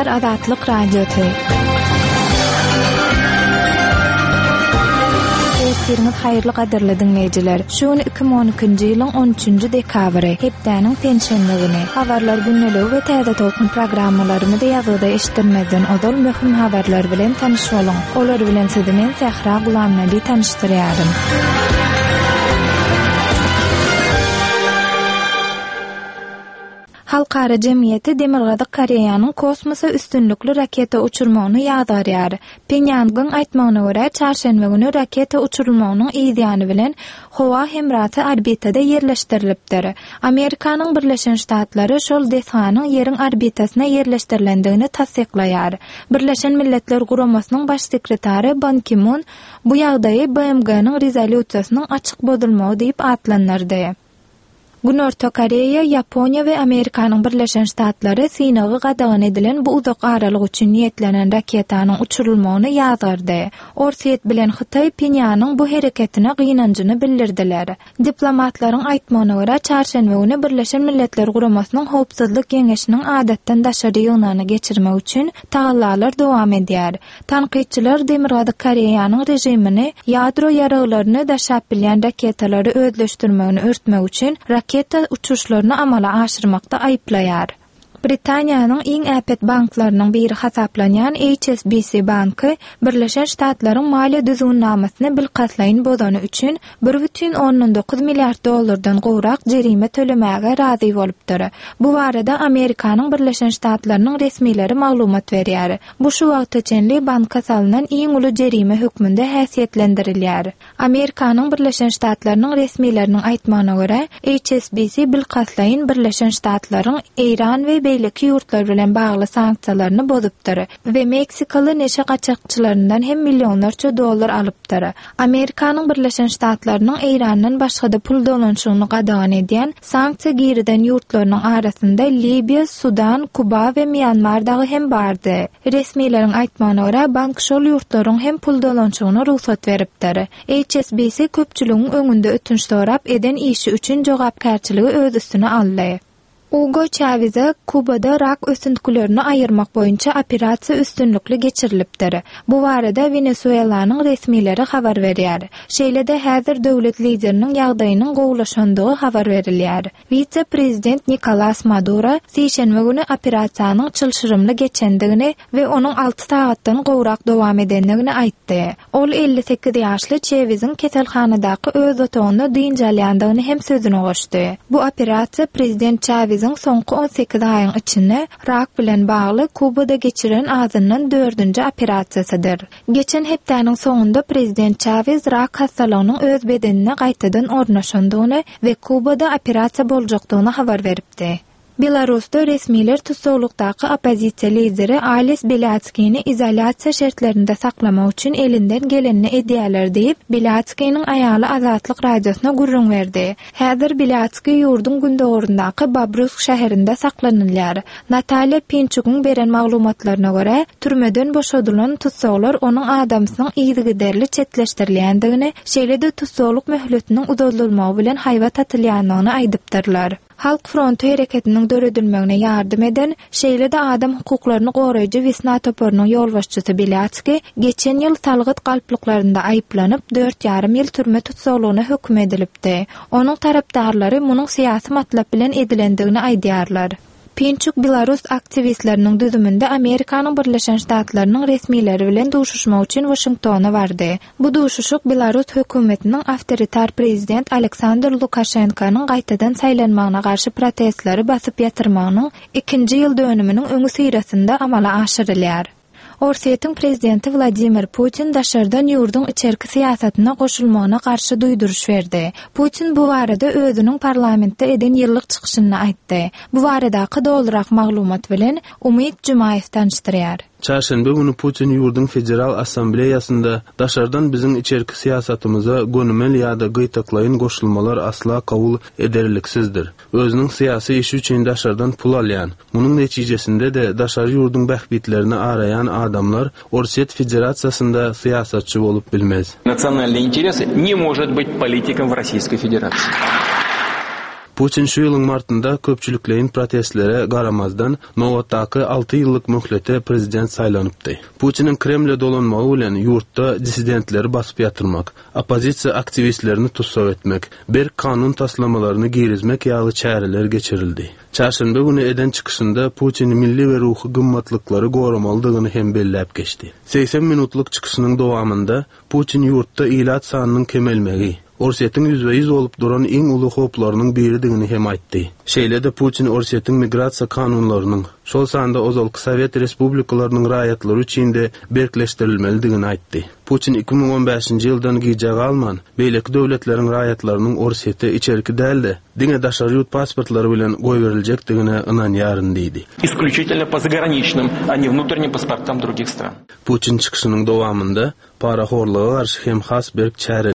dinleýär Azatlyk radiosy. Esiriniz haýyrly gaderli dinleýijiler. Şuny 2012-nji ýylyň 13-nji dekabry, hepdeniň pensiýany güni. Habarlar günneligi we täze tolkun programmalaryny da ýazyda eşitdirmeden odol möhüm habarlar bilen tanyş boluň. Olar bilen sizi men Sähra Gulamnaby tanışdyrýarym. Halkara jemgyýeti Demirgazyk Koreýanyň kosmosa üstünlikli raketa uçurmagyny ýadarýar. Pyongyangdyň aýtmagyna görä, çarşenbe güni raketa uçurulmagynyň ýygyny bilen howa hemraty orbitada ýerleşdirilipdir. Amerikanyň Birleşen Ştatlary şol deshanyň ýeriň orbitasyna ýerleşdirilendigini tasdiklaýar. Birleşen Milletler Guramasynyň baş sekretary Ban Ki-moon bu ýagdaýy BMG-nyň rezolýusiýasynyň açyk bozulmagy diýip atlanyrdy. Günorta Koreýa, Ýaponiýa we Amerikanyň Birleşen Ştatlary Sinagy gadagan edilen bu uzak aralyk üçin niýetlenen raketanyň uçurulmagyny ýazardy. Orsiýet bilen Hytaý Pyongyanyň bu hereketine gynanjyny bildirdiler. Diplomatlaryň aýtmagyna görä, çarşenbe güni Birleşen Milletler Guramasynyň Howpsuzlyk Geňeşiniň adatdan daşary ýygyny geçirmek üçin tagallalar dowam edýär. Tanqidçiler Demirgazyk Koreýanyň rejimini ýadro ýaraglaryny daşap bilýän raketalary özleşdirmegini örtmek üçin raketa uçuşlaryny amala aşyrmakda aýplaýar. Britaniýanyň iň äpet banklarynyň biri hasaplanýan HSBC banky Birleşen Ştatlaryň maliýe düzgünnamesyny bilgatlaýyn bozany üçin 1,9 milliard dollardan gowrak jerime tölemäge razy bolupdyr. Bu barada Amerikanyň Birleşen Ştatlarynyň resmileri maglumat berýär. Bu şu wagtçenli banka salynan iň uly jerime hökmünde häsiýetlendirilýär. Amerikanyň Birleşen Ştatlarynyň resmileriniň aýtmagyna görä, HSBC bilgatlaýyn Birleşen Ştatlaryň Eýran we beýleki ýurtlar bilen bagly sanksiýalaryny bozupdyr we Meksikaly neşe gaçakçylaryndan hem millionlarça dollar alypdyr. Amerikanyň Birleşen Ştatlarynyň Eýrandan başga da pul dolanşygyny gadagan edýän sanksiýa giriden ýurtlarynyň arasynda Libiýa, Sudan, Kuba we Myanmardagy hem bardy. Resmiýetiň aýtmagyna görä, bank şol ýurtlaryň hem pul dolanşygyna ruhsat beripdir. HSBC köpçüligiň öňünde ötünç sorap eden işi üçin jogapkärçiligi öz üstüne aldy. Hugo Chavez'e Kubada rak ösüntüklerini ayırmak boyunca operasiya üstünlükli geçirilipdir. Bu barada Venezuelanyň resmileri habar berýär. Şeýlede häzir döwlet lideriniň ýagdaýynyň gowlaşandygy habar berilýär. Vice-prezident Nicolas Maduro seýşenbe güni operasiýanyň çylşyrymly geçendigini we onuň 6 saatdan gowrak dowam edendigini aýtdy. Ol 58 ýaşly Chavez'iň keselhanadaky öz otagyny dynjalýandygyny hem sözüne goşdy. Bu operasiýa prezident Chavez soňky 18 aýyň içinde rak bilen bagly Kubada geçiren azyndan 4-nji operasiýasydyr. Geçen hepdeniň soňunda prezident Chavez rak hastalygynyň öz bedenine gaýtadan ornaşandygyny we Kubada operasiýa boljakdygyny habar beripdi. Belarusda resmiler tutsaqlukdaky opozisiýa lideri Ales Bialyatskyny izolasiýa şertlerinde saklamak üçin elinden gelenini edýärler diýip Bialyatskynyň aýaly Azatlyk radiosyna gurrun berdi. Häzir Bialyatsky ýurdun gündogorundaky Babrusk şäherinde saklanylýar. Natalia Pinchuk'un beren maglumatlaryna görä, türmeden boşadylan tutsaqlar onuň adamsynyň ýygy-derli çetleşdirilýändigini, şeýlede tutsaqlyk möhletiniň uzatylmagy bilen haýbat atylýanyny aýdypdyrlar. Halk Frontu hereketiniň döredilmegine ýardym eden şeýlede adam hukuklaryny goraýjy Wesna toporynyň ýolbaşçysy Bialyatsky geçen ýyl talgyt galplyklarynda aýplanyp 4,5 ýyl türme tutsaqlygyna hökm edilipdi. Onuň tarapdarlary munyň syýasy matlap bilen edilendigini aýdýarlar. Pinchuk Belarus aktivistleriniň düzüminde Amerikanyň Birleşen Ştatlarynyň resmileri bilen duşuşmak üçin Washingtona bardy. Bu duşuşuk Belarus hökümetiniň awtoritar prezident Aleksandr Lukashenkanyň gaýtadan saýlanmagyna garşy protestlary basyp ýatyrmagynyň 2-nji ýyl dönüminiň öňü syrasynda amala aşyrylýar. Orsiýetiň prezidenti Vladimir Putin daşardan ýurdun içerki siýasatyna goşulmagyna garşy duýduruş berdi. Putin bu barada özüniň parlamentde eden ýyllyk çykyşyny aýtdy. Bu baradaky doldurak maglumat bilen Umid Jumayew tanışdyrýar. Çarşenbe günü Putin ýurdun federal assambleýasynda daşardan biziň içerki siýasatymyza gönümel ýa-da gytaklaýyn goşulmalar asla kabul ederliksizdir. Özüniň syýasy işi üçin daşardan pul alýan. Munyň netijesinde de daşary ýurdun bähbitlerini arayan adamlar Orsiýet Federasiýasynda syýasatçy bolup bilmez. Naциональный интерес не может быть политиком в Российской Федерации. Putin şu ýylyň martynda köpçüliklerin protestlere garamazdan Novotdaky 6 ýyllyk möhlete prezident saýlanypdy. Putinin Kremle dolanmagy bilen ýurtda dissidentleri basyp ýatyrmak, opozisiýa aktivistlerini tutsap etmek, berk kanun taslamalaryny girizmek ýaly çäreler geçirildi. Çarşamba günü eden çıkışında Putin milli ve ruhy gymmatlykları goramalydygyny hem belläp geçdi. 80 minutluk çıkışynyň dowamında Putin ýurtda ilat sanynyň kemelmegi, Orset'in %100 olup duran iň uly hoplarynyň biridigini hem aýtdy. Şeýle-de Putin Orset'in migrasiýa kanunlarynyň, şol sanda ozalky Sowet respublikalarynyň raýatlary üçin de berkleşdirilmelidigini aýtdy. Putin 2015-nji ýyldan gijag alman, beýleki döwletleriň raýatlarynyň Orset'e içerki däldi, diňe daşary ýurt pasportlary bilen goýberilejekdigine ynanýaryn diýdi. Исключительно по заграничным, а не внутренним паспортам других стран. Putin çıkışynyň dowamında paraxorlyga garşy hem has berk çäre